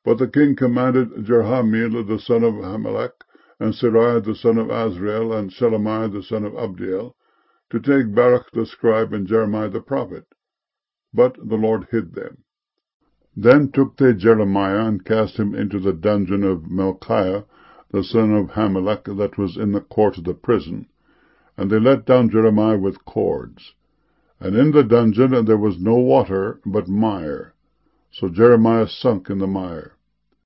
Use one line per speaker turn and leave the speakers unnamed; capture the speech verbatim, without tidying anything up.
But the king commanded Jerahmeel the son of Hamelech, and Seraiah the son of Azriel, and Shelemiah the son of Abdiel, to take Baruch the scribe and Jeremiah the prophet. But the Lord hid them. Then took they Jeremiah, and cast him into the dungeon of Melchiah the son of Hamelech, that was in the court of the prison. And they let down Jeremiah with cords. And in the dungeon there was no water, but mire. So Jeremiah sunk in the mire.